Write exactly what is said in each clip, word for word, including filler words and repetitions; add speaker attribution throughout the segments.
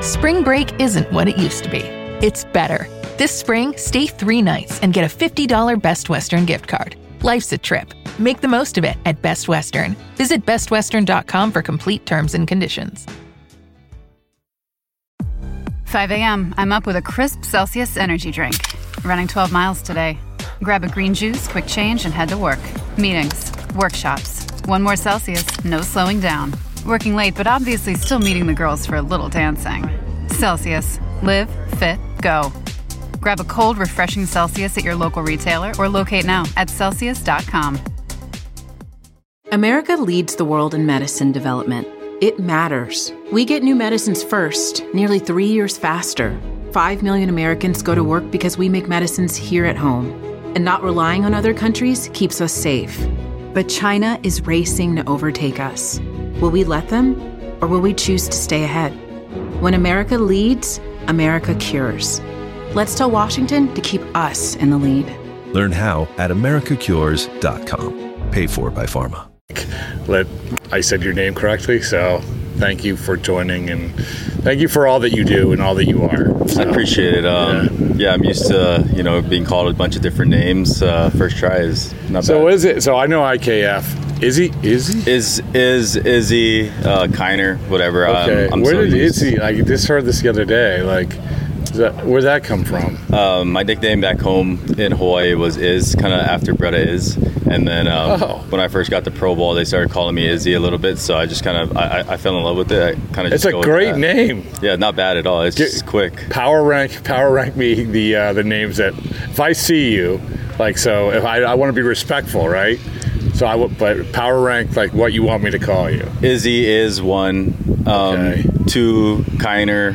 Speaker 1: Spring break isn't what it used to be. It's better. This spring, stay three nights and get a fifty dollars Best Western gift card. Life's a trip. Make the most of it at Best Western. Visit best western dot com for complete terms and conditions.
Speaker 2: five a.m. I'm up with a crisp Celsius energy drink. Running twelve miles today. Grab a green juice, quick change, and head to work. Meetings, workshops. One more Celsius, no slowing down. Working late, but obviously still meeting the girls for a little dancing. Celsius. Live, fit, go. Grab a cold, refreshing Celsius at your local retailer or locate now at celsius dot com.
Speaker 3: America leads the world in medicine development. It matters. We get new medicines first, nearly three years faster. Five million Americans go to work because we make medicines here at home. And not relying on other countries keeps us safe. But China is racing to overtake us. Will we let them, or will we choose to stay ahead? When America leads, America cures. Let's tell Washington to keep us in the lead.
Speaker 4: Learn how at america cures dot com. Paid for by pharma.
Speaker 5: Let I said your name correctly, so thank you for joining, and thank you for all that you do and all that you are. So,
Speaker 6: I appreciate it. Um, yeah. yeah, I'm used to you know being called a bunch of different names. Uh, first try is not
Speaker 5: so
Speaker 6: bad.
Speaker 5: So is it? So I know I K F. Izzy? Izzy?
Speaker 6: Is is Izzy uh, Kiner? Whatever.
Speaker 5: Okay.
Speaker 6: Um, I'm
Speaker 5: Where
Speaker 6: so
Speaker 5: did
Speaker 6: used.
Speaker 5: Izzy? I just heard this the other day. Like, is that, where'd that come from?
Speaker 6: Um, my nickname back home in Hawaii was Iz, kind of after Bretta Iz. And then um,
Speaker 5: oh.
Speaker 6: when I first got to Pro Bowl, they started calling me Izzy a little bit. So I just kind of I, I fell in love with it. I kind of
Speaker 5: it's
Speaker 6: just
Speaker 5: a
Speaker 6: go
Speaker 5: great
Speaker 6: with
Speaker 5: name.
Speaker 6: Yeah, not bad at all. It's
Speaker 5: Get,
Speaker 6: just quick.
Speaker 5: Power rank, power rank me the uh, the names that if I see you, like so if I I want to be respectful, right? So I would, but power rank like what you want me to call you.
Speaker 6: Izzy is one, um,
Speaker 5: okay.
Speaker 6: two Kiner,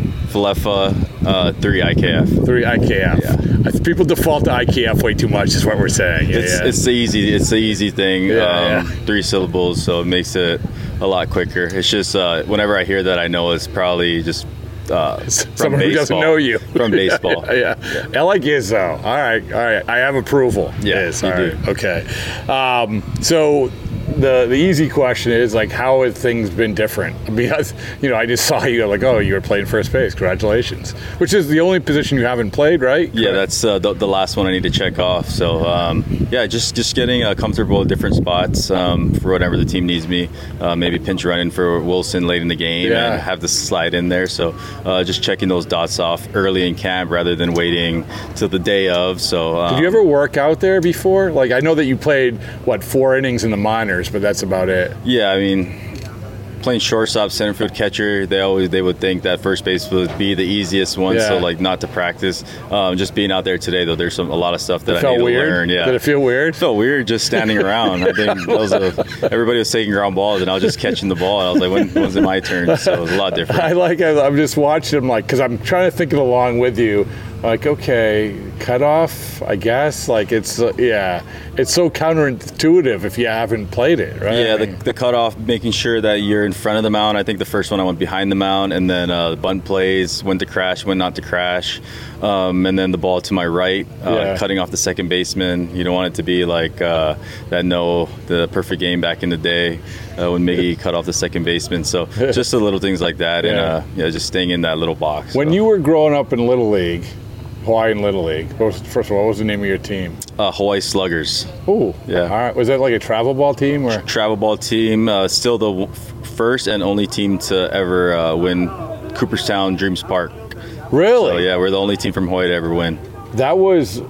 Speaker 6: Falefa, uh, three I K F.
Speaker 5: Three I K F.
Speaker 6: Yeah.
Speaker 5: People default to I K F way too much. Is what we're saying. Yeah,
Speaker 6: it's
Speaker 5: yeah.
Speaker 6: it's the easy it's the easy thing.
Speaker 5: Yeah,
Speaker 6: um,
Speaker 5: yeah.
Speaker 6: Three syllables, so it makes it a lot quicker. It's just uh, whenever I hear that, I know it's probably just. Uh,
Speaker 5: Someone
Speaker 6: baseball.
Speaker 5: who doesn't know you
Speaker 6: from baseball.
Speaker 5: yeah. yeah, I like Izzo. All right, all right. I have approval.
Speaker 6: Yeah,
Speaker 5: Iz.
Speaker 6: you
Speaker 5: All
Speaker 6: do.
Speaker 5: right. Okay. Um, so the the easy question is like, how have things been different? Because you know, I just saw you like, oh, you were playing first base. Congratulations. Which is the only position you haven't played, right?
Speaker 6: Yeah,
Speaker 5: Correct.
Speaker 6: that's uh, the, the last one I need to check off. So um, yeah, just just getting uh, comfortable at different spots um, for whatever the team needs me. Uh, maybe pinch running for Wilson late in the game
Speaker 5: Yeah.
Speaker 6: and have the slide in there. So uh, just checking those dots off early in camp rather than waiting till the day of. So um,
Speaker 5: Did you ever work out there before? Like, I know that you played what four innings in the minors, but that's about it.
Speaker 6: Yeah, I mean, playing shortstop, center field, catcher, they always they would think that first base would be the easiest one.
Speaker 5: Yeah.
Speaker 6: So like not to practice. Um, just being out there today though, there's some a lot of stuff that
Speaker 5: It
Speaker 6: I
Speaker 5: felt
Speaker 6: need
Speaker 5: weird?
Speaker 6: to learn. Yeah.
Speaker 5: Did it feel weird?
Speaker 6: It felt weird just standing around. I think that was a, everybody was taking ground balls and I was just catching the ball. And I was like, when, when was it my turn? So it was a lot different.
Speaker 5: I like it. I'm just watching them, like, because I'm trying to think it along with you. Like, okay, cutoff, I guess. Like, it's, uh, yeah, it's so counterintuitive if you haven't played it, right?
Speaker 6: Yeah,
Speaker 5: I
Speaker 6: the,
Speaker 5: mean,
Speaker 6: the cutoff, making sure that you're in front of the mound. I think the first one I went behind the mound, and then uh, the bunt plays, when to crash, when not to crash, um, and then the ball to my right, uh,
Speaker 5: Yeah.
Speaker 6: cutting off the second baseman. You don't want it to be like uh, that no, the perfect game back in the day uh, when Miggy cut off the second baseman. So just the little things like that, and
Speaker 5: Yeah.
Speaker 6: uh, yeah, just staying in that little box.
Speaker 5: When
Speaker 6: so.
Speaker 5: you were growing up in Little League, Hawaiian Little League, what was, first of all, what was the name of your team?
Speaker 6: Uh, Hawaii Sluggers.
Speaker 5: Ooh,
Speaker 6: Yeah.
Speaker 5: All right. Was that like a travel ball team or?
Speaker 6: Travel ball team, uh, still the w- first and only team to ever uh, win Cooperstown Dreams Park.
Speaker 5: Really?
Speaker 6: So yeah, we're the only team from Hawaii to ever win.
Speaker 5: That was,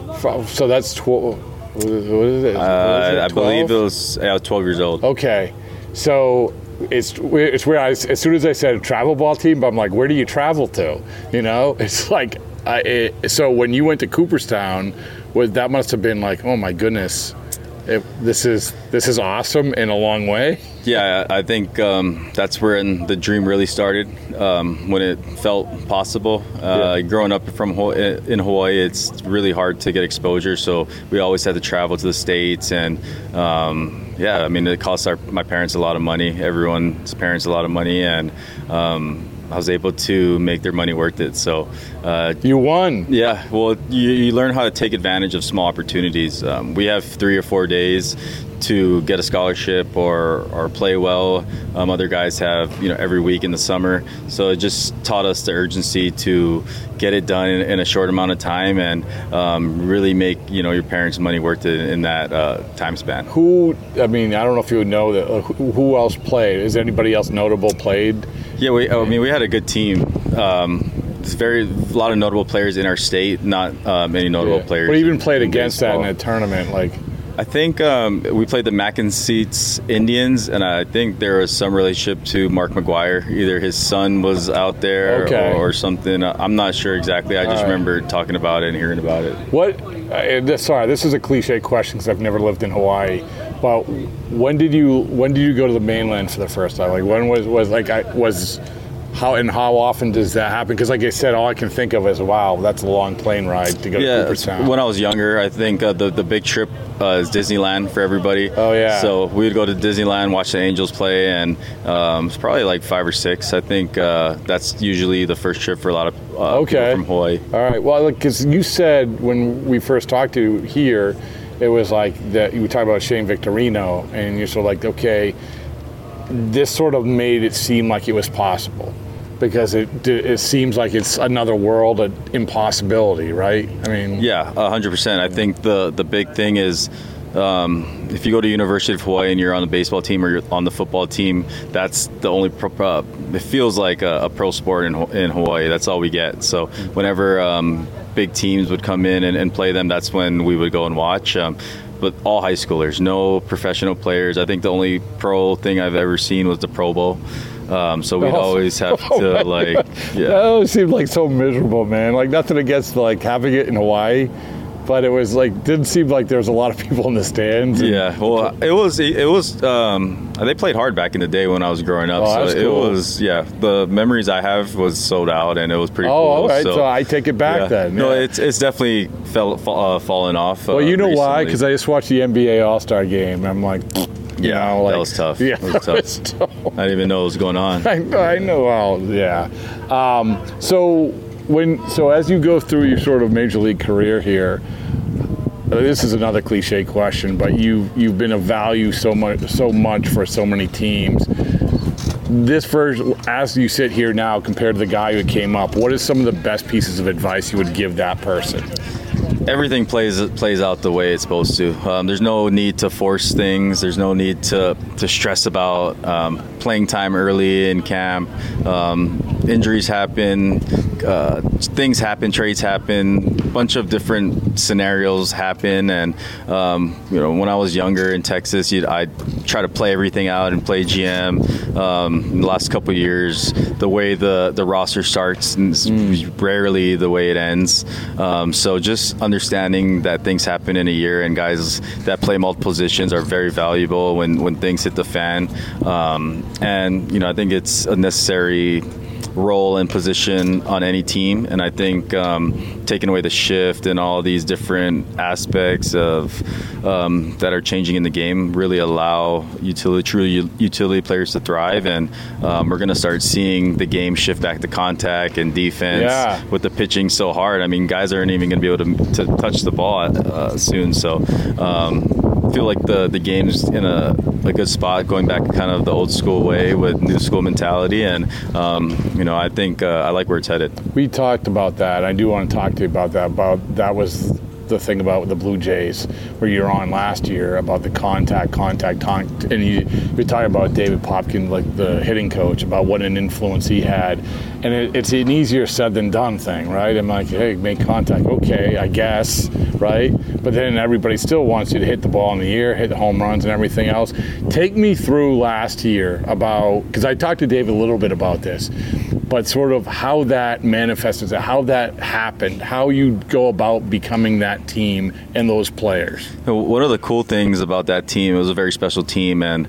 Speaker 5: so that's twelve. What is it?
Speaker 6: Uh, I believe it was. Yeah, I was twelve years old.
Speaker 5: Okay, so it's it's where I as soon as I said travel ball team, but I'm like, where do you travel to? You know, it's like, I, it, so when you went to Cooperstown, was that must have been like, oh my goodness, it, this is this is awesome in a long way.
Speaker 6: Yeah, I think um, that's where the dream really started, um, when it felt possible. Uh,
Speaker 5: Yeah.
Speaker 6: Growing up from Hawaii, in Hawaii, it's really hard to get exposure, so we always had to travel to the States, and um, yeah, I mean, it cost our, my parents a lot of money, everyone's parents a lot of money, and um, I was able to make their money worth it. So uh,
Speaker 5: You won.
Speaker 6: yeah, well, you, you learn how to take advantage of small opportunities. Um, we have three or four days to get a scholarship or or play well. Um, other guys have, you know, every week in the summer. So it just taught us the urgency to get it done in, in a short amount of time and um, really make, you know, your parents' money worth it in that uh, time span.
Speaker 5: Who, I mean, I don't know if you would know that. Uh, who, who else played? Is anybody else notable played?
Speaker 6: Yeah, we, I mean, we had a good team. Um, It's very a lot of notable players in our state, not uh, many notable
Speaker 5: Yeah.
Speaker 6: players.
Speaker 5: But even played against
Speaker 6: baseball.
Speaker 5: that in a tournament, like.
Speaker 6: I think um, we played the Mackenseats Indians, and I think there was some relationship to Mark McGuire. Either his son was out there
Speaker 5: Okay.
Speaker 6: or, or something. I'm not sure exactly. I just
Speaker 5: All right.
Speaker 6: remember talking about it and hearing about it.
Speaker 5: What? Uh, this, sorry, this is a cliche question because I've never lived in Hawaii. But when did you when did you go to the mainland for the first time? Like when was was like I was. How and how often does that happen? Because, like I said, all I can think of is, wow, that's a long plane ride to go
Speaker 6: Yeah,
Speaker 5: to Cooperstown.
Speaker 6: when I was younger, I think uh, the the big trip uh, is Disneyland for everybody.
Speaker 5: Oh, yeah.
Speaker 6: So we would go to Disneyland, watch the Angels play, and um, it's probably like five or six. I think uh, that's usually the first trip for a lot of uh,
Speaker 5: Okay.
Speaker 6: people from Hawaii.
Speaker 5: All right. Well, because you said when we first talked to you here, it was like that you were talking about Shane Victorino, and you're sort of like, okay, this sort of made it seem like it was possible. Because it it seems like it's another world, an impossibility, right? I mean,
Speaker 6: Yeah, one hundred percent. I think the, the big thing is um, if you go to University of Hawaii and you're on the baseball team or you're on the football team, that's the only pro, uh, it feels like a, a pro sport in, in Hawaii. That's all we get. So whenever um, big teams would come in and, and play them, that's when we would go and watch. Um, but all high schoolers, no professional players. I think the only pro thing I've ever seen was the Pro Bowl. Um, so we'd
Speaker 5: Oh.
Speaker 6: always have to, like, yeah.
Speaker 5: That always seemed like so miserable, man. Like nothing against like having it in Hawaii, but it was like didn't seem like there was a lot of people in the stands. and-
Speaker 6: Yeah, well, it was it was um, they played hard back in the day when I was growing up.
Speaker 5: Oh,
Speaker 6: so
Speaker 5: that's
Speaker 6: it
Speaker 5: cool.
Speaker 6: was yeah. The memories I have was sold out, and it was pretty
Speaker 5: Oh,
Speaker 6: cool.
Speaker 5: all right.
Speaker 6: So,
Speaker 5: So, I take it back
Speaker 6: yeah.
Speaker 5: then.
Speaker 6: No,
Speaker 5: yeah.
Speaker 6: it's it's definitely fell uh, fallen off.
Speaker 5: Well,
Speaker 6: uh,
Speaker 5: you know why?
Speaker 6: recently.
Speaker 5: Because I just watched the N B A All-Star game, and I'm like, you
Speaker 6: yeah,
Speaker 5: know, like
Speaker 6: that was tough.
Speaker 5: Yeah,
Speaker 6: that was
Speaker 5: it
Speaker 6: tough.
Speaker 5: was tough.
Speaker 6: I didn't even know what was going on.
Speaker 5: I know, I know. Well, yeah. Um, so when so as you go through your sort of major league career here, uh, this is another cliche question, but you you've been of value so much so much for so many teams. This version, as you sit here now, compared to the guy who came up, what is some of the best pieces of advice you would give that person?
Speaker 6: Everything plays plays out the way it's supposed to. Um, there's no need to force things. There's no need to to stress about um, playing time early in camp. Um, injuries happen, uh, things happen, trades happen, a bunch of different scenarios happen. And um, you know, when I was younger in Texas, you'd, I'd try to play everything out and play G M. Um, in the last couple of years, the way the the roster starts is rarely the way it ends. Um, so just understanding that things happen in a year, and guys that play multiple positions are very valuable when, when things hit the fan. Um, and, you know, I think it's a necessary role and position on any team. And I think um, taking away the shift and all these different aspects of um, that are changing in the game really allow utility, true utility players to thrive. And um, we're going to start seeing the game shift back to contact and defense
Speaker 5: Yeah.
Speaker 6: with the pitching so hard. I mean, guys aren't even going to be able to, to touch the ball uh, soon. So um, I feel like the, the game's in a, a good spot, going back kind of the old school way with new school mentality. And, um, you know, I think uh, I like where it's headed.
Speaker 5: We talked about that. I do want to talk to you about that. About that was the thing about the Blue Jays, where you were on last year about the contact, contact, contact, and you you're talking about David Popkin, like the hitting coach, about what an influence he had, and it, it's an easier said than done thing, right? I'm like, hey, make contact, okay, I guess, right? But then everybody still wants you to hit the ball in the air, hit the home runs and everything else. Take me through last year about, because I talked to David a little bit about this, but sort of how that manifested, how that happened, how you go about becoming that team and those players.
Speaker 6: One of the cool things about that team, it was a very special team, and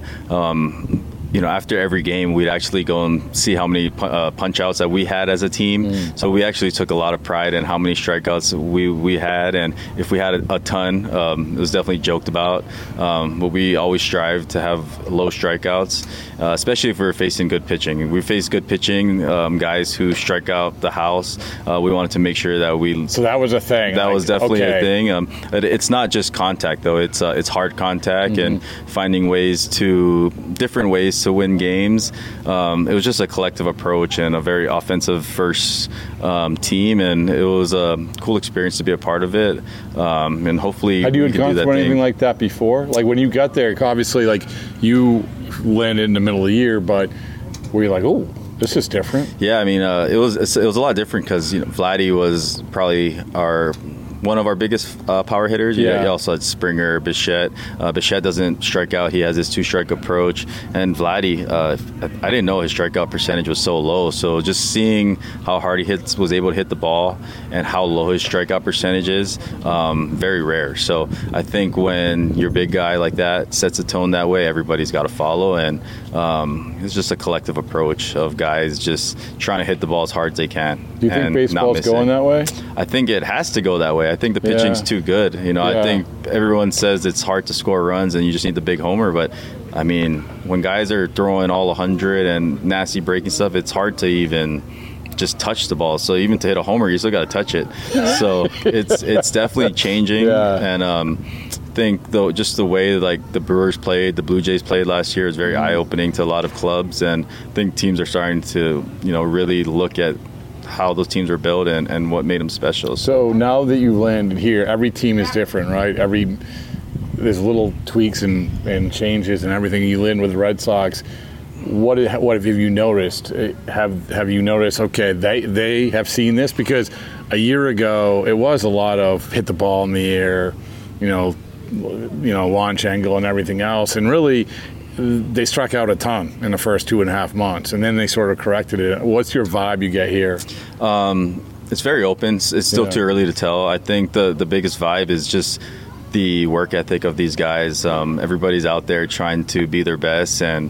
Speaker 6: um, you know, after every game, we'd actually go and see how many uh, punch outs that we had as a team. Mm. So we actually took a lot of pride in how many strikeouts we, we had. And if we had a, a ton, um, it was definitely joked about. Um, but we always strive to have low strikeouts. uh, especially if we're facing good pitching. We face good pitching, um, guys who strike out the house. Uh, we wanted to make sure that we.
Speaker 5: So that was a thing.
Speaker 6: That
Speaker 5: like,
Speaker 6: was definitely
Speaker 5: okay.
Speaker 6: a thing. Um, it, it's not just contact though. It's uh, it's hard contact mm-hmm. and finding ways to different ways to win games. Um, it was just a collective approach and a very offensive first um, team, and it was a cool experience to be a part of it. Um, and hopefully,
Speaker 5: had you
Speaker 6: we
Speaker 5: had
Speaker 6: could
Speaker 5: gone
Speaker 6: do that
Speaker 5: through anything
Speaker 6: thing.
Speaker 5: like that before? Like when you got there, obviously, like you landed in the middle of the year, but were you like, oh, this is different?
Speaker 6: Yeah, I mean, uh, it was it was a lot different because you know Vladdy was probably our one of our biggest uh, power hitters.
Speaker 5: Yeah.
Speaker 6: You also had Springer, Bichette. Uh, Bichette doesn't strike out. He has his two-strike approach. And Vladdy, uh, I didn't know his strikeout percentage was so low. So just seeing how hard he hits, was able to hit the ball and how low his strikeout percentage is, um, very rare. So I think when your big guy like that sets a tone that way, everybody's got to follow. And um, it's just a collective approach of guys just trying to hit the ball as hard as they can.
Speaker 5: Do you think
Speaker 6: and
Speaker 5: baseball's going that way?
Speaker 6: I think it has to go that way. I think the pitching's
Speaker 5: Yeah.
Speaker 6: too good. You know,
Speaker 5: Yeah.
Speaker 6: I think everyone says it's hard to score runs and you just need the big homer. But, I mean, when guys are throwing all one hundred and nasty breaking stuff, it's hard to even just touch the ball. So even to hit a homer, you still got to touch it. So it's it's definitely changing.
Speaker 5: Yeah.
Speaker 6: And um, I think, though, just the way like the Brewers played, the Blue Jays played last year is very
Speaker 5: Mm-hmm.
Speaker 6: eye-opening to a lot of clubs. And I think teams are starting to, you know, really look at how those teams were built and, and what made them special.
Speaker 5: So now that you've landed here, every team is different, right? Every there's little tweaks and, and changes and everything. You land with the Red Sox. What what have you noticed? Have have you noticed? Okay, they they have seen this because a year ago it was a lot of hit the ball in the air, you know, you know, launch angle and everything else, and really. They struck out a ton in the first two and a half months, and then they sort of corrected it. What's your vibe you get here?
Speaker 6: Um, it's very open. It's, it's still
Speaker 5: Yeah.
Speaker 6: too early to tell. I think the, the biggest vibe is just the work ethic of these guys. Um, everybody's out there trying to be their best, and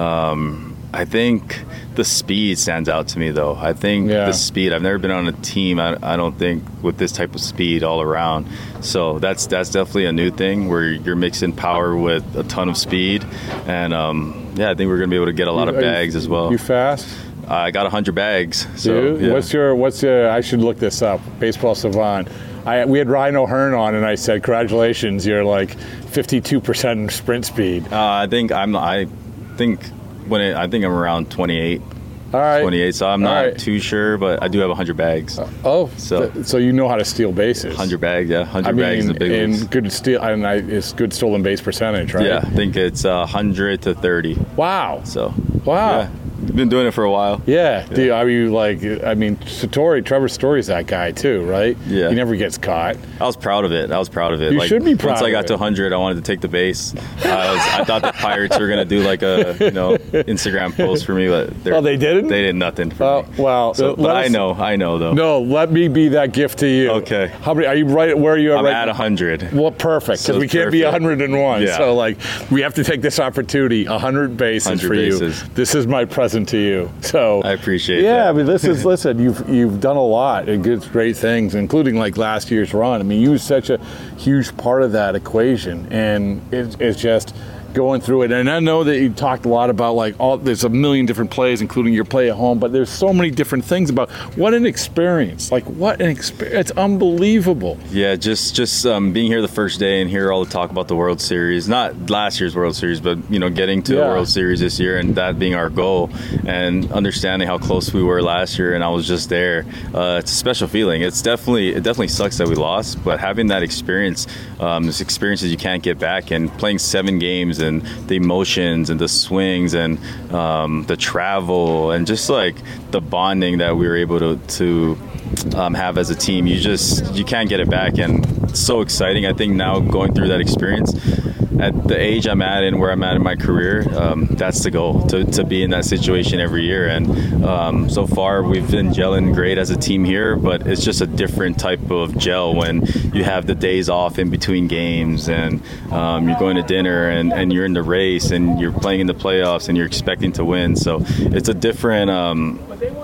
Speaker 6: um, I think the speed stands out to me, though. I think
Speaker 5: Yeah.
Speaker 6: the speed. I've never been on a team, I, I don't think, with this type of speed all around. So that's that's definitely a new thing where you're mixing power with a ton of speed. And, um, yeah, I think we're going to be able to get a lot of
Speaker 5: Are you-
Speaker 6: bags as well.
Speaker 5: You fast?
Speaker 6: I got one hundred bags. So,
Speaker 5: Dude,
Speaker 6: yeah.
Speaker 5: what's your what's your? I should look this up. Baseball Savant. I we had Ryan O'Hearn on, and I said, "Congratulations, you're like fifty-two percent sprint speed."
Speaker 6: Uh, I think I'm. I think when it, I think I'm around twenty-eight.
Speaker 5: All right,
Speaker 6: twenty-eight. So I'm
Speaker 5: All
Speaker 6: not
Speaker 5: right.
Speaker 6: too sure, but I do have one hundred bags.
Speaker 5: Oh,
Speaker 6: So-
Speaker 5: so so you know how to steal bases.
Speaker 6: one hundred bags, yeah. one hundred
Speaker 5: I
Speaker 6: bags is
Speaker 5: mean,
Speaker 6: a big one.
Speaker 5: and good steal, and I, it's good stolen base percentage, right?
Speaker 6: Yeah, I think it's uh, one hundred to thirty.
Speaker 5: Wow.
Speaker 6: So
Speaker 5: Wow.
Speaker 6: yeah, been doing it for a while.
Speaker 5: Yeah. Do you, are you like? I mean, Satori, Trevor Story's that guy too, right?
Speaker 6: Yeah.
Speaker 5: He never gets caught.
Speaker 6: I was proud of it. I was proud of it.
Speaker 5: You
Speaker 6: like,
Speaker 5: should be proud
Speaker 6: Once I
Speaker 5: of
Speaker 6: got
Speaker 5: it.
Speaker 6: to one hundred, I wanted to take the base. I, was, I thought the Pirates were gonna do like a you know Instagram post for me, but they're-
Speaker 5: Oh, they didn't?
Speaker 6: They did nothing for
Speaker 5: Oh,
Speaker 6: me.
Speaker 5: well,
Speaker 6: So,
Speaker 5: uh,
Speaker 6: but
Speaker 5: let
Speaker 6: I
Speaker 5: us-
Speaker 6: know, I know though.
Speaker 5: No, let me be that gift to you.
Speaker 6: Okay.
Speaker 5: How many? Are you right? Where are you at?
Speaker 6: I'm
Speaker 5: right
Speaker 6: at one hundred.
Speaker 5: Well, perfect, because
Speaker 6: So
Speaker 5: we can't be
Speaker 6: perfect.
Speaker 5: one hundred and one.
Speaker 6: Yeah.
Speaker 5: So, like, we have to take this opportunity. one hundred bases
Speaker 6: one hundred
Speaker 5: for
Speaker 6: bases.
Speaker 5: you. This is my present to you. So
Speaker 6: I appreciate
Speaker 5: yeah,
Speaker 6: that.
Speaker 5: I mean, this is listen. You've you've done a lot and good, great things, including like last year's run. I mean, you were such a huge part of that equation, and it, it's just going through it. And I know that you talked a lot about like all there's a million different plays, including your play at home, but there's so many different things about what an experience. Like what an experience. It's unbelievable.
Speaker 6: Yeah, just just um, being here the first day and hear all the talk about the World Series, not last year's World Series, but you know, getting to
Speaker 5: Yeah.
Speaker 6: the World Series this year and that being our goal, and understanding how close we were last year, and I was just there. Uh, it's a special feeling. It's definitely it definitely sucks that we lost, but having that experience, um, this experiences you can't get back, and playing seven games and the emotions and the swings and um, the travel and just like the bonding that we were able to to um, have as a team, you just you can't get it back, and it's so exciting. I think now going through that experience at the age I'm at and where I'm at in my career, um, that's the goal, to, to be in that situation every year. And um, so far we've been gelling great as a team here, but it's just a different type of gel when you have the days off in between games, and um, you're going to dinner, and, and you're in the race, and you're playing in the playoffs, and you're expecting to win. So it's a different um,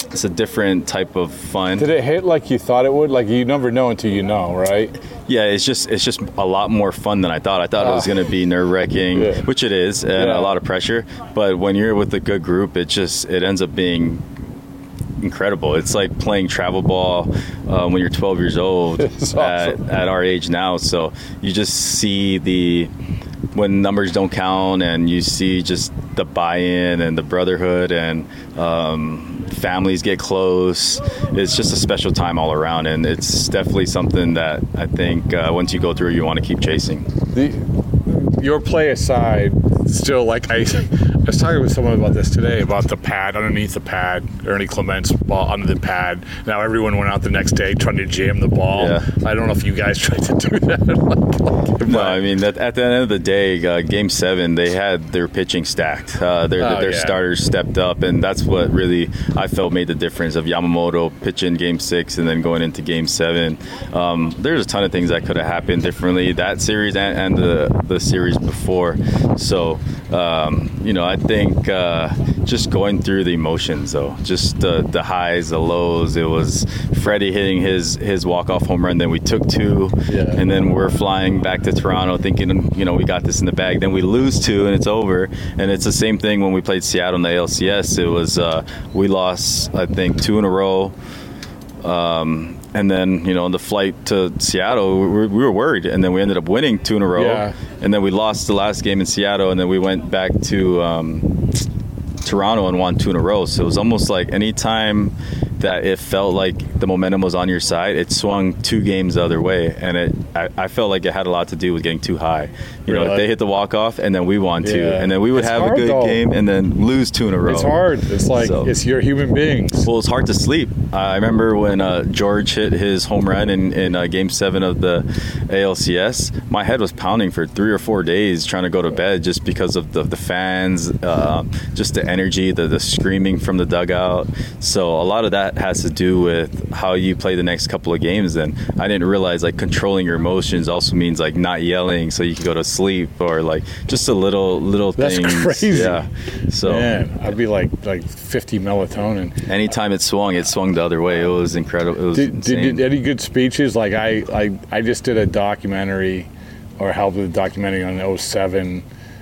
Speaker 6: it's a different type of fun.
Speaker 5: Did it hit like you thought it would? Like you never know until you know, right?
Speaker 6: Yeah, it's just it's just a lot more fun than I thought. I thought uh, it was going to be nerve-wracking, yeah. which it is, and yeah. a lot of pressure. But when you're with a good group, it just it ends up being incredible. It's like playing travel ball uh, when you're twelve years old awesome. at, at our age now. So you just see the when numbers don't count, and you see just the buy-in and the brotherhood, and um, families get close. It's just a special time all around, and it's definitely something that I think uh, once you go through, you want to keep chasing.
Speaker 5: The, your play aside, still, like I, I was talking with someone about this today, about the pad underneath the pad, Ernie Clement's ball under the pad. Now everyone went out the next day trying to jam the ball.
Speaker 6: Yeah.
Speaker 5: I don't know if you guys tried to do that. like, like,
Speaker 6: no, I mean, that, at the end of the day, uh, Game seven, they had their pitching stacked. Uh, their oh, their yeah. starters stepped up, and that's what really I felt made the difference of Yamamoto pitching Game six and then going into Game seven. Um, there's a ton of things that could have happened differently that series and, and the, the series before. So, um, you know, I think uh, just going through the emotions, though, just the, the highs, the lows. It was Freddie hitting his, his walk-off home run, then we took two, yeah. and then we're flying back to Toronto thinking, you know, we got this in the bag. Then we lose two, and it's over. And it's the same thing when we played Seattle in the A L C S. It was uh, we lost, I think, two in a row. Um, and then, you know, on the flight to Seattle, we were, we were worried. And then we ended up winning two in a row. Yeah. And then we lost the last game in Seattle. And then we went back to um, Toronto and won two in a row. So it was almost like any time that it felt like the momentum was on your side, it swung two games the other way. And it, I, I felt like it had a lot to do with getting too high. You really? know, if they hit the walk-off and then we won two. Yeah. And then we would it's have a good though. game and then lose two in a row.
Speaker 5: It's hard. It's like, so, it's your human beings.
Speaker 6: Well, it's hard to sleep. I remember when uh, George hit his home run in, in uh, Game seven of the A L C S, my head was pounding for three or four days trying to go to bed just because of the, the fans, uh, just the energy, the, the screaming from the dugout. So a lot of that has to do with how you play the next couple of games. And I didn't realize like controlling your emotions also means like not yelling so you can go to sleep, or like just a little little
Speaker 5: That's
Speaker 6: things.
Speaker 5: That's crazy.
Speaker 6: Yeah. So
Speaker 5: man, I'd be like like fifty melatonin.
Speaker 6: Anytime it swung, it swung the other way. It was incredible. It was
Speaker 5: did,
Speaker 6: insane.
Speaker 5: Did, did any good speeches? Like I, I I just did a documentary, or helped with a documentary on oh seven.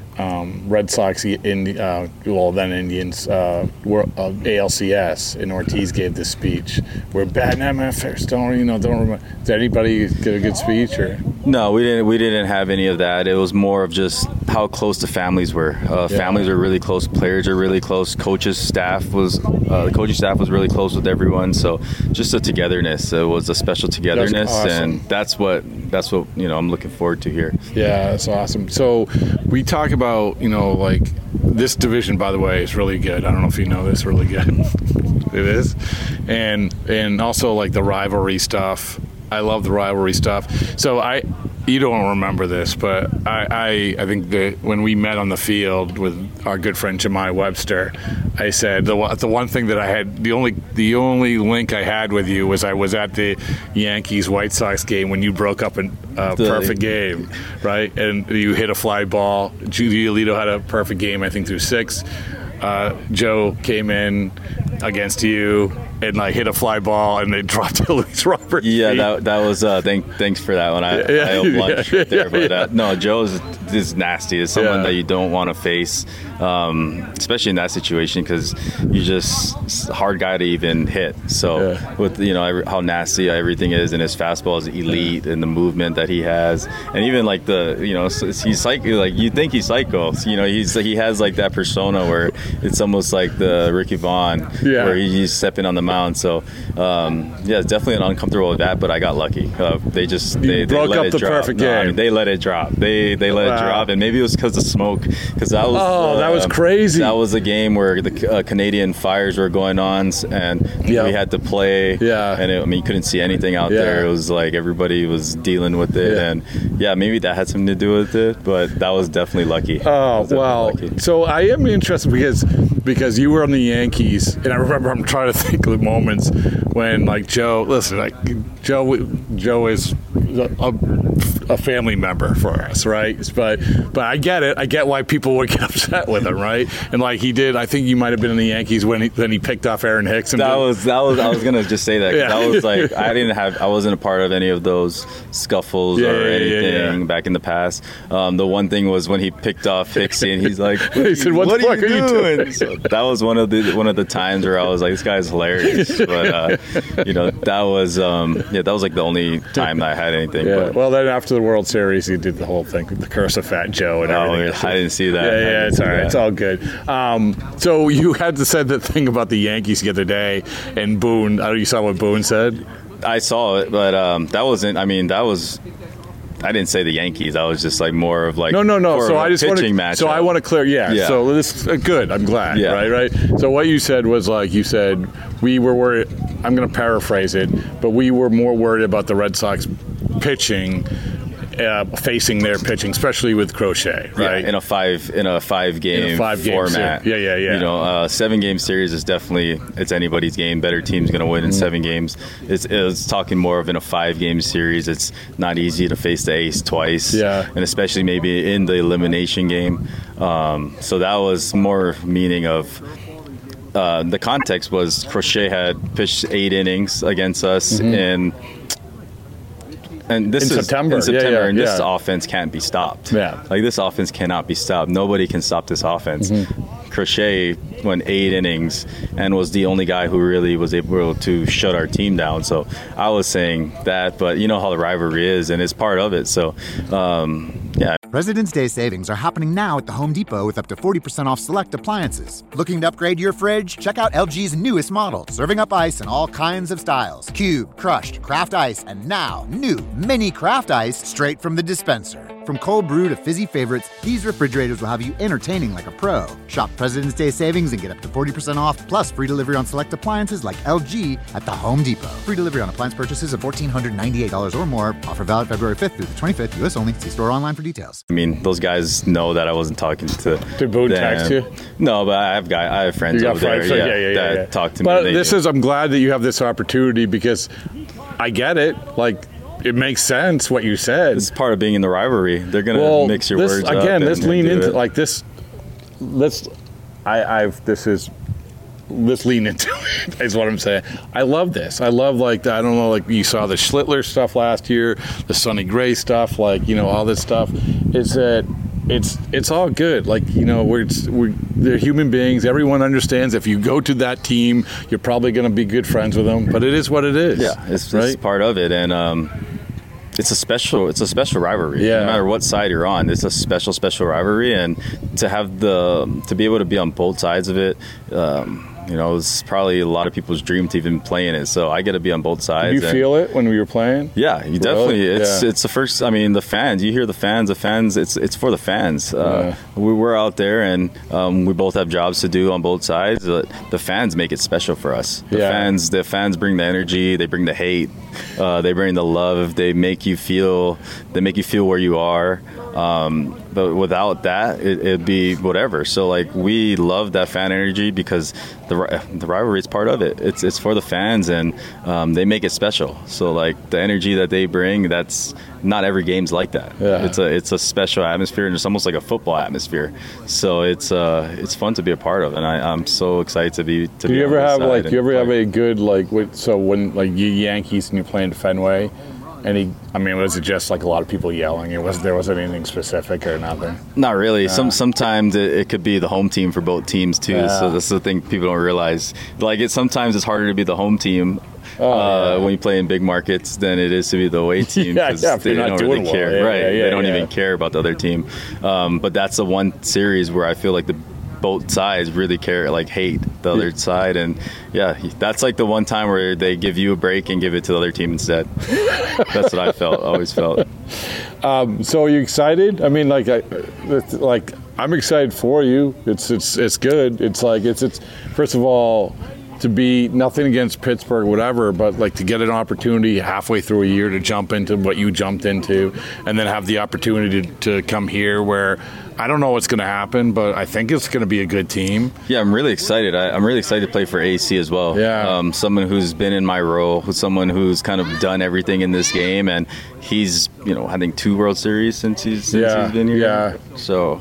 Speaker 5: Um, Red Sox, in, uh, well then Indians, uh, were, uh, A L C S, and Ortiz gave this speech. We're bad M F Ers, don't you know? Don't remember. Did anybody get a good speech or?
Speaker 6: No, we didn't. We didn't have any of that. It was more of just how close the families were. Uh, yeah. Families are really close. Players are really close. Coaches, staff was uh, the coaching staff was really close with everyone. So just a togetherness. It was a special togetherness, that's awesome. And that's what that's what you know I'm looking forward to here.
Speaker 5: Yeah, that's awesome. So we talk about. About, you know, like this division, by the way, is really good. I don't know if you know this, really good. It is. And and also like the rivalry stuff. I love the rivalry stuff. So I, you don't remember this, but I, I, I think that when we met on the field with our good friend Jemai Webster, I said the the one thing that I had, the only the only link I had with you was I was at the Yankees White Sox game when you broke up a uh, perfect game, right? And you hit a fly ball. Giolito had a perfect game, I think, through six. Uh, Joe came in against you and like hit a fly ball and they dropped to Luis Robert.
Speaker 6: Yeah, that that was uh, thank, thanks for that one. I, yeah, I owe lunch yeah, right there, but uh, no, Joe is, is nasty. It's someone yeah. that you don't want to face, um, especially in that situation because you just hard guy to even hit. So yeah. with you know how nasty everything is, and his fastball is elite, yeah. and the movement that he has, and even like the you know he's psycho. Like you think he's psycho. So, you know he's he has like that persona where it's almost like the Ricky Vaughn, yeah. where he's stepping on the mound. So um, yeah, it's definitely an uncomfortable with that, but I got lucky. Uh, they just they, they
Speaker 5: broke
Speaker 6: let
Speaker 5: up
Speaker 6: it
Speaker 5: the
Speaker 6: drop.
Speaker 5: perfect
Speaker 6: no,
Speaker 5: game.
Speaker 6: I mean, they let it drop. They they let wow. it drop, and maybe it was because of smoke. Because that was
Speaker 5: oh,
Speaker 6: uh,
Speaker 5: that was crazy.
Speaker 6: That was a game where the uh, Canadian fires were going on, and yep. we had to play.
Speaker 5: Yeah,
Speaker 6: and it, I mean, you couldn't see anything out yeah. there. It was like everybody was dealing with it, yeah. and yeah, maybe that had something to do with it. But that was definitely lucky.
Speaker 5: Oh well, lucky. So I am interested because because you were on the Yankees, and I remember I'm trying to think of the moments when like Joe. Listen, like Joe, Joe is a, a family member for us, right? But but I get it. I get why people would get upset with him, right? And like he did, I think you might have been in the Yankees when he then he picked off Aaron Hicks. And
Speaker 6: that
Speaker 5: did,
Speaker 6: was that was I was gonna just say that. 'Cause
Speaker 5: Yeah.
Speaker 6: That was like I didn't have I wasn't a part of any of those scuffles
Speaker 5: Yeah,
Speaker 6: or
Speaker 5: yeah,
Speaker 6: anything
Speaker 5: yeah, yeah.
Speaker 6: back in the past. Um, the one thing was when he picked off Hicksy and he's like,
Speaker 5: He said, "What the fuck
Speaker 6: are you
Speaker 5: doing?"
Speaker 6: doing? So that was one of the one of the times where I was like, this guy's hilarious. But uh, you know, that was um, yeah, that was like the only time that I had anything.
Speaker 5: Yeah.
Speaker 6: But,
Speaker 5: Well, then after the World Series, he did the whole thing, the curse of Fat Joe and
Speaker 6: oh,
Speaker 5: everything.
Speaker 6: I didn't see that.
Speaker 5: Yeah,
Speaker 6: I
Speaker 5: yeah,
Speaker 6: didn't
Speaker 5: it's
Speaker 6: see
Speaker 5: all right.
Speaker 6: that.
Speaker 5: It's all good. Um, so you had to said the thing about the Yankees the other day, and Boone. I don't know, you saw what Boone said.
Speaker 6: I saw it, but um, that wasn't. I mean, that was. I didn't say the Yankees. I was just like more of like
Speaker 5: No, no, no.
Speaker 6: more
Speaker 5: So
Speaker 6: of a
Speaker 5: I just want
Speaker 6: pitching
Speaker 5: to.
Speaker 6: matchup.
Speaker 5: So I want to clear. Yeah.
Speaker 6: Yeah.
Speaker 5: So this uh, good. I'm glad.
Speaker 6: Yeah.
Speaker 5: Right. Right. So what you said was like you said we were worried. I'm going to paraphrase it, but we were more worried about the Red Sox pitching. Uh, facing their pitching, especially with Crochet, right?
Speaker 6: Yeah, in a five in a five game
Speaker 5: In a five-game
Speaker 6: format.
Speaker 5: series. Yeah, yeah, yeah.
Speaker 6: You know, uh, seven game series is definitely it's anybody's game. Better team's going to win in
Speaker 5: Mm-hmm.
Speaker 6: seven games. It's, it's talking more of in a five game series. It's not easy to face the ace twice.
Speaker 5: Yeah.
Speaker 6: And especially maybe in the elimination game. Um, so that was more meaning of. Uh, the context was Crochet had pitched eight innings against us
Speaker 5: Mm-hmm.
Speaker 6: in. And this
Speaker 5: In
Speaker 6: is
Speaker 5: September.
Speaker 6: in September,
Speaker 5: Yeah, yeah,
Speaker 6: and this
Speaker 5: yeah.
Speaker 6: offense can't be stopped.
Speaker 5: Yeah.
Speaker 6: Like this offense cannot be stopped. Nobody can stop this offense.
Speaker 5: Mm-hmm.
Speaker 6: Crochet went eight innings and was the only guy who really was able to shut our team down. So I was saying that, but you know how the rivalry is, and it's part of it. So um, yeah.
Speaker 7: President's Day savings are happening now at the Home Depot with up to forty percent off select appliances. Looking to upgrade your fridge? Check out L G's newest model, serving up ice in all kinds of styles. Cube, crushed, craft ice, and now new mini craft ice straight from the dispenser. From cold brew to fizzy favorites, these refrigerators will have you entertaining like a pro. Shop President's Day savings and get up to forty percent off, plus free delivery on select appliances like L G at the Home Depot. Free delivery on appliance purchases of one thousand four hundred ninety-eight dollars or more. Offer valid February fifth through the twenty-fifth, U S only. See store online for details.
Speaker 6: I mean, those guys know that I wasn't talking to.
Speaker 5: Did Boone
Speaker 6: them.
Speaker 5: text you?
Speaker 6: No, but I have guy, I have friends
Speaker 5: You got
Speaker 6: over
Speaker 5: friends,
Speaker 6: there.
Speaker 5: so- yeah, yeah, yeah,
Speaker 6: that
Speaker 5: yeah.
Speaker 6: talk to
Speaker 5: But
Speaker 6: me. They
Speaker 5: this
Speaker 6: do.
Speaker 5: is. I'm glad that you have this opportunity because I get it. Like it makes sense what you said.
Speaker 6: It's part of being in the rivalry. They're gonna
Speaker 5: well,
Speaker 6: mix your
Speaker 5: this,
Speaker 6: words up
Speaker 5: again.
Speaker 6: and-
Speaker 5: Let's
Speaker 6: and
Speaker 5: lean
Speaker 6: do
Speaker 5: into
Speaker 6: it.
Speaker 5: like this. Let's. I, I've. This is. Let's lean into it. Is what I'm saying. I love this. I love like I don't know. Like you saw the Schlittler stuff last year, the Sonny Gray stuff. Like you know all this stuff. Is that. It's it's all good. Like you know, we're we're they're human beings. Everyone understands. If you go to that team, you're probably going to be good friends with them. But it is what it is.
Speaker 6: Yeah, it's,
Speaker 5: right.
Speaker 6: it's part of it, and um, it's a special it's a special rivalry.
Speaker 5: Yeah.
Speaker 6: No matter what side you're on, it's a special special rivalry, and to have the to be able to be on both sides of it. Um, You know, it's probably a lot of people's dream to even play in it. So I get to be on both sides.
Speaker 5: Did you
Speaker 6: and-
Speaker 5: feel it when we were playing?
Speaker 6: Yeah, you definitely.
Speaker 5: Really?
Speaker 6: It's
Speaker 5: Yeah.
Speaker 6: it's the first. I mean, the fans. You hear the fans. The fans. It's it's for the fans. Uh,
Speaker 5: Yeah.
Speaker 6: we were out there, and um, we both have jobs to do on both sides. Uh, the fans make it special for us. The
Speaker 5: Yeah.
Speaker 6: fans. The fans bring the energy. They bring the hate. Uh, they bring the love. They make you feel. They make you feel where you are. Um, but without that, it, it'd be whatever. So like we love that fan energy because the ri- the rivalry is part of it. It's it's for the fans, and um, they make it special. So like the energy that they bring, that's not every game's like that.
Speaker 5: Yeah.
Speaker 6: It's a it's a special atmosphere, and it's almost like a football atmosphere. So it's uh it's fun to be a part of, and I, I'm so excited to be. To
Speaker 5: Do
Speaker 6: be
Speaker 5: you
Speaker 6: on
Speaker 5: ever
Speaker 6: this
Speaker 5: have
Speaker 6: side
Speaker 5: like?
Speaker 6: and
Speaker 5: Do you ever have
Speaker 6: play.
Speaker 5: a good like? What, so when like you Yankees and you're playing Fenway, any? I mean, was it just like a lot of people yelling? It was there wasn't anything specific or nothing.
Speaker 6: Not really. Some sometimes it, it could be the home team for both teams too.
Speaker 5: Yeah.
Speaker 6: So that's the thing people don't realize. Like it sometimes it's harder to be the home team
Speaker 5: Oh,
Speaker 6: uh,
Speaker 5: yeah.
Speaker 6: when you play in big markets than it is to be the away team
Speaker 5: Yeah,
Speaker 6: because
Speaker 5: yeah, if
Speaker 6: they
Speaker 5: you're not
Speaker 6: don't really
Speaker 5: doing well.
Speaker 6: care.
Speaker 5: Yeah,
Speaker 6: right?
Speaker 5: yeah, yeah,
Speaker 6: they don't
Speaker 5: yeah.
Speaker 6: even care about the other team. Um, but that's the one series where I feel like the both sides really care, like hate the other side, and yeah, that's like the one time where they give you a break and give it to the other team instead. That's what I felt. Always felt.
Speaker 5: Um, so are you excited? I mean, like, I, it's, like I'm excited for you. It's it's it's good. It's like it's it's. First of all, to be nothing against Pittsburgh, whatever, but like to get an opportunity halfway through a year to jump into what you jumped into, and then have the opportunity to, to come here where I don't know what's going to happen, but I think it's going to be a good team.
Speaker 6: Yeah, I'm really excited. I, I'm really excited to play for A C as well.
Speaker 5: Yeah.
Speaker 6: Um, someone who's been in my role, who's someone who's kind of done everything in this game, and he's, you know, I think two World Series since he's, since
Speaker 5: Yeah,
Speaker 6: he's been here.
Speaker 5: yeah.
Speaker 6: So.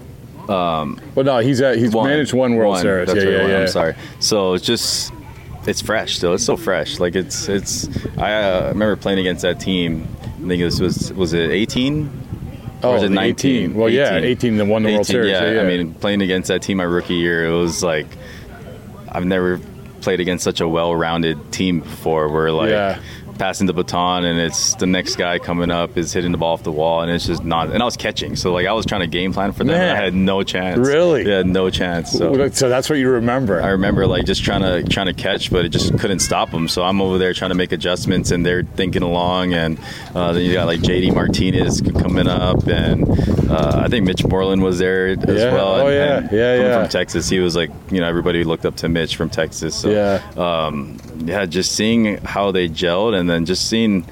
Speaker 6: Um,
Speaker 5: well, no, he's at, he's
Speaker 6: one,
Speaker 5: managed one World
Speaker 6: one,
Speaker 5: Series.
Speaker 6: That's
Speaker 5: yeah,
Speaker 6: right,
Speaker 5: yeah,
Speaker 6: one,
Speaker 5: yeah.
Speaker 6: I'm sorry. So it's just, it's fresh still. It's so fresh. Like it's, it's. I uh, remember playing against that team. I think this was was it eighteen?
Speaker 5: Oh,
Speaker 6: or was it nineteen?
Speaker 5: eighteen. Well, yeah, eighteen that won the World Series.
Speaker 6: Yeah,
Speaker 5: Yeah, yeah.
Speaker 6: I mean, playing against that team my rookie year, it was like I've never played against such a well-rounded team before. Where like.
Speaker 5: Yeah.
Speaker 6: Passing the baton, and it's the next guy coming up is hitting the ball off the wall, and it's just not. And I was catching, so like I was trying to game plan for them.
Speaker 5: Man.
Speaker 6: And I had no chance.
Speaker 5: Really?
Speaker 6: Yeah, no chance. So.
Speaker 5: So that's what you remember.
Speaker 6: I remember like just trying to trying to catch, but it just couldn't stop them. So I'm over there trying to make adjustments, and they're thinking along. And uh, then you got like J D Martinez coming up, and uh, I think Mitch Moreland was there as
Speaker 5: Yeah.
Speaker 6: well.
Speaker 5: Oh,
Speaker 6: and,
Speaker 5: yeah.
Speaker 6: and
Speaker 5: Yeah,
Speaker 6: coming
Speaker 5: yeah.
Speaker 6: from Texas, he was like, you know, everybody looked up to Mitch from Texas. So,
Speaker 5: Yeah.
Speaker 6: Um, yeah, just seeing how they gelled, and then just seeing.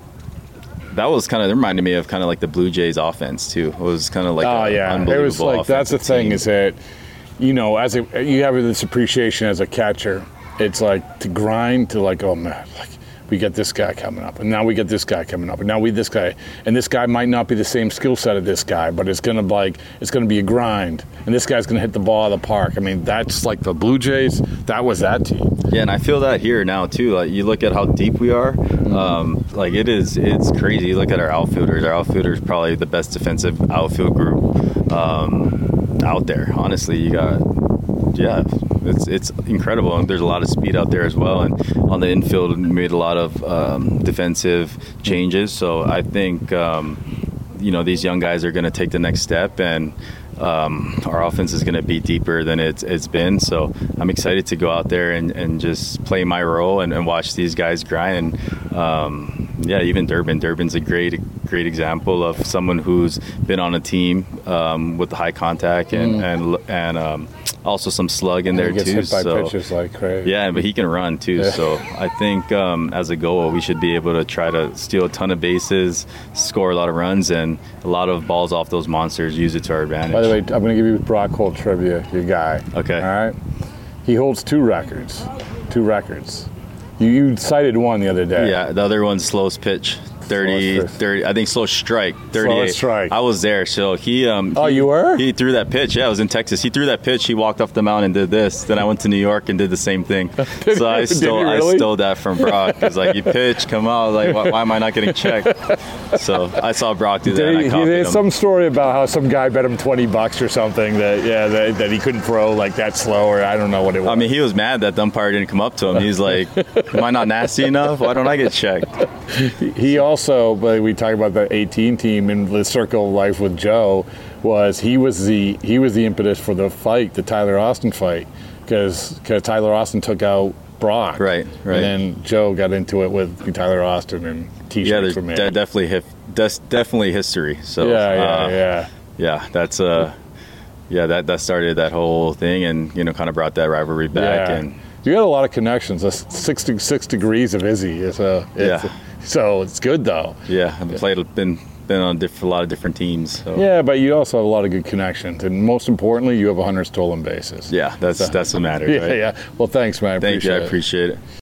Speaker 6: That was kind of, it reminded me of kind of like the Blue Jays offense too. It was kind of like
Speaker 5: oh
Speaker 6: a
Speaker 5: yeah, it
Speaker 6: unbelievable
Speaker 5: was like that's the
Speaker 6: offensive
Speaker 5: thing
Speaker 6: team.
Speaker 5: is that you know as a you have this appreciation as a catcher. It's like to grind to like oh man, like we get this guy coming up, and now we get this guy coming up, and now we this guy, and this guy might not be the same skill set of this guy, but it's gonna like it's gonna be a grind, and this guy's gonna hit the ball out of the park. I mean that's like the Blue Jays. That was that team.
Speaker 6: Yeah, and I feel that here now too. Like you look at how deep we are. Um, like it is, it's crazy. You look at our outfielders. Our outfielders probably the best defensive outfield group um, out there. Honestly, you got, yeah, it's it's incredible. And there's a lot of speed out there as well. And on the infield, we made a lot of um, defensive changes. So I think um, you know these young guys are going to take the next step and. Um, our offense is going to be deeper than it's it's been, so I'm excited to go out there and, and just play my role and, and watch these guys grind. And, um, yeah, even Durbin. Durbin's a great great example of someone who's been on a team um, with the high contact and
Speaker 5: Mm.
Speaker 6: and and um, also some slug in there
Speaker 5: he gets
Speaker 6: too.
Speaker 5: hit by
Speaker 6: so
Speaker 5: pitches like crazy.
Speaker 6: yeah, but he can run too.
Speaker 5: Yeah.
Speaker 6: So I think um, as a goal, we should be able to try to steal a ton of bases, score a lot of runs, and a lot of balls off those monsters. Use it to our advantage.
Speaker 5: By the way, I'm going to give you Brock Holt trivia, your guy.
Speaker 6: Okay.
Speaker 5: All right. He holds two records. Two records. You, you cited one the other day.
Speaker 6: Yeah, the other one's slowest pitch. thirty,
Speaker 5: Slowest pitch.
Speaker 6: thirty, I think slow strike, thirty-eight.
Speaker 5: strike.
Speaker 6: I was there, so he. Um,
Speaker 5: Oh,
Speaker 6: he-
Speaker 5: you were?
Speaker 6: He threw that pitch. Yeah, I was in Texas. He threw that pitch. He walked off the mound and did this. Then I went to New York and did the same thing. so I
Speaker 5: Did he
Speaker 6: stole,
Speaker 5: really?
Speaker 6: I stole that from Brock. It's like you pitch, come out. Like why, why am I not getting checked? So I saw Brock do that.
Speaker 5: There,
Speaker 6: and I
Speaker 5: he-
Speaker 6: copied
Speaker 5: there's
Speaker 6: him.
Speaker 5: some story about how some guy bet him twenty bucks or something that yeah that, that he couldn't throw like that slow or I don't know what it was.
Speaker 6: I mean, he was mad that the umpire didn't come up to him. He's like, "Am I not nasty enough? Why don't I get checked?"
Speaker 5: He also, but we talk about the eighteen team in the circle of life with Joe, was he was the he was the impetus for the fight, the Tyler Austin fight, because Tyler Austin took out Brock.
Speaker 6: Right, right.
Speaker 5: And then Joe got into it with Tyler Austin and T-shirts
Speaker 6: Yeah, there's
Speaker 5: were made.
Speaker 6: de- definitely hif- des- definitely history. So
Speaker 5: yeah, yeah,
Speaker 6: uh,
Speaker 5: yeah.
Speaker 6: yeah, that's uh, yeah, that that started that whole thing, and you know, kind of brought that rivalry back.
Speaker 5: Yeah.
Speaker 6: And
Speaker 5: You got a lot of connections. That's sixty-six degrees of Izzy. So it's,
Speaker 6: Yeah.
Speaker 5: So it's good though.
Speaker 6: yeah, I've played, been been on diff- a lot of different teams. So.
Speaker 5: Yeah, but you also have a lot of good connections, and most importantly, you have one hundred stolen bases.
Speaker 6: Yeah, that's
Speaker 5: So-
Speaker 6: that's what matters.
Speaker 5: Yeah,
Speaker 6: right?
Speaker 5: yeah. Well, thanks, man. I
Speaker 6: Thank you.
Speaker 5: appreciate
Speaker 6: I
Speaker 5: it.
Speaker 6: appreciate it.